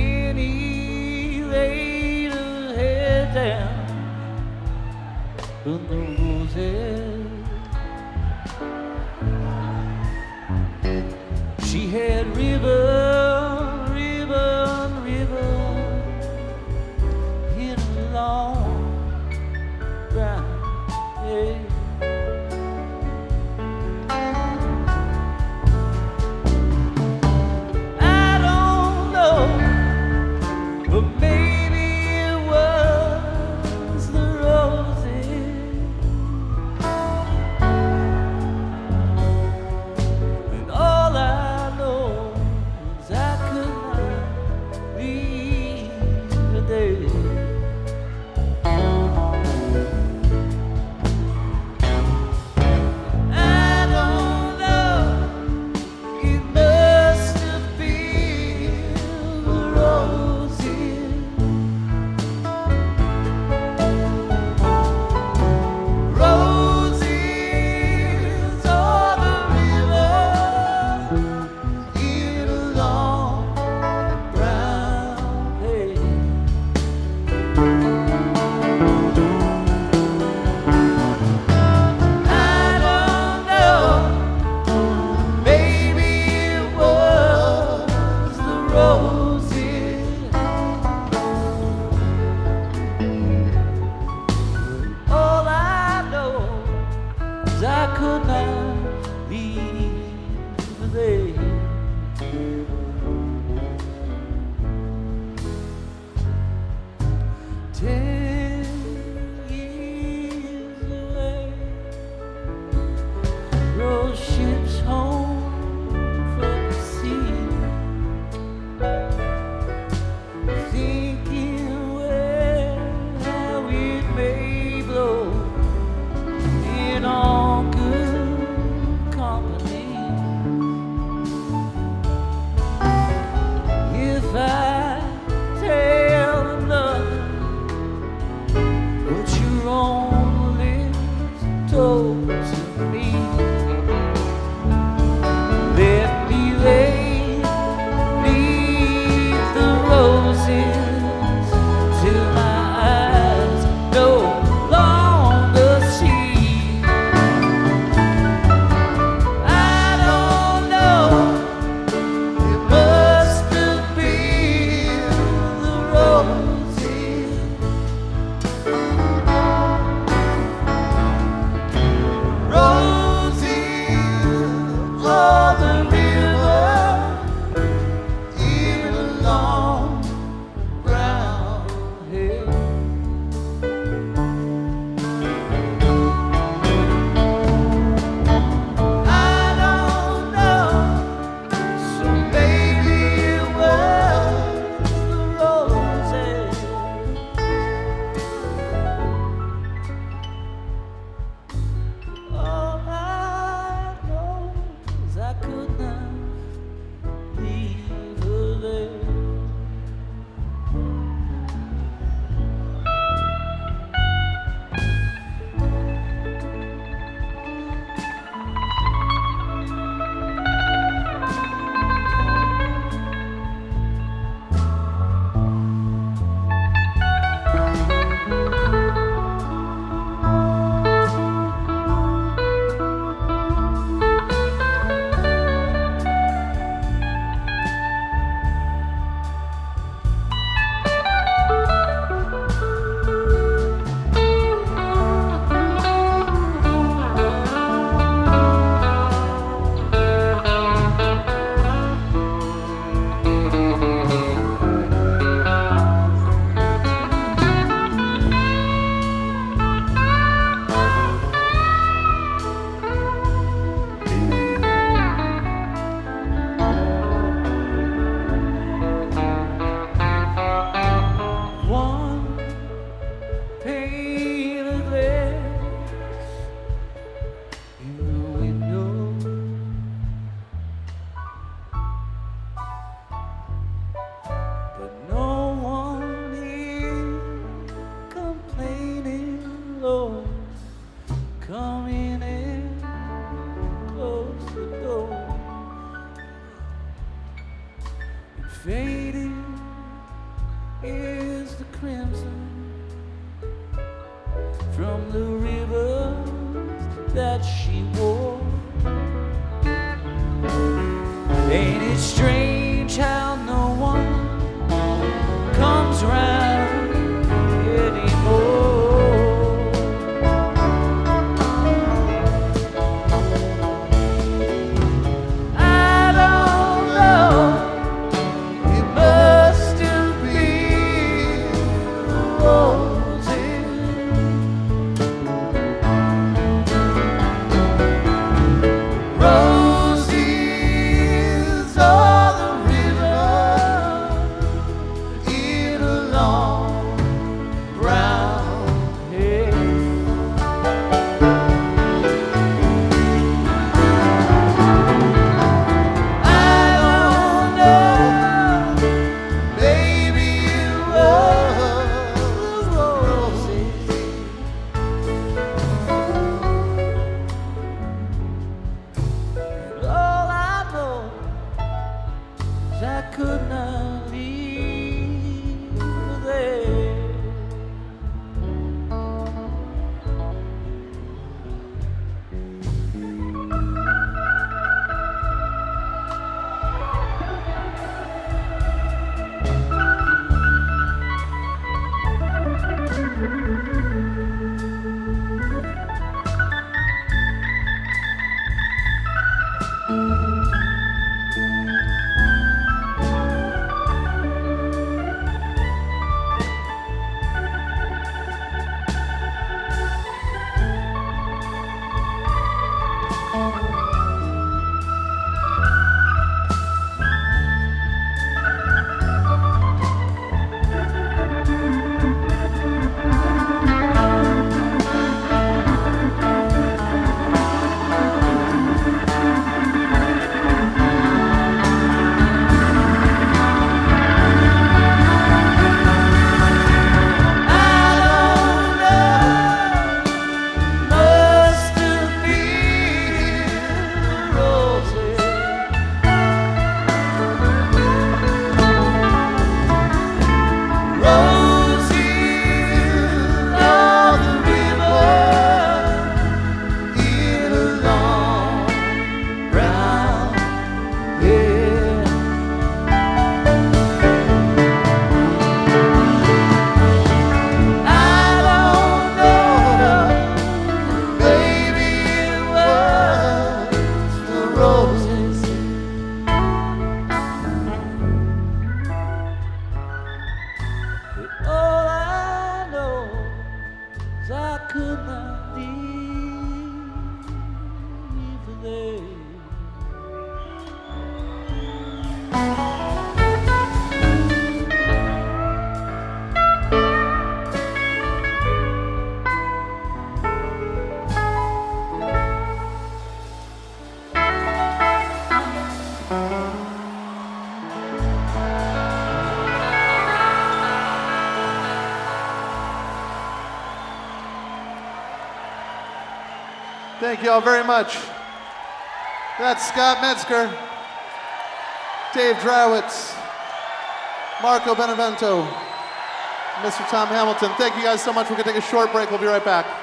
Then he laid her head down from the roses. She had ribbon, ribbon, ribbon in a long brown hair. I don't know, but maybe it was the roses. And all I know is I could not leave her there. I don't know, it must have been the roses. is the crimson from the rivers that she wore. Ain't it strange how no one comes round anymore? I don't know, it must still be roses. Roses are the river in a long brown hair. I don't know, maybe it was roses. All I know is I could not leave her there. All I know is I could not leave her there. Thank you all very much. That's Scott Metzger, Dave Drawitz, Marco Benevento, Mr. Tom Hamilton. Thank you guys so much. We're going to take a short break. We'll be right back.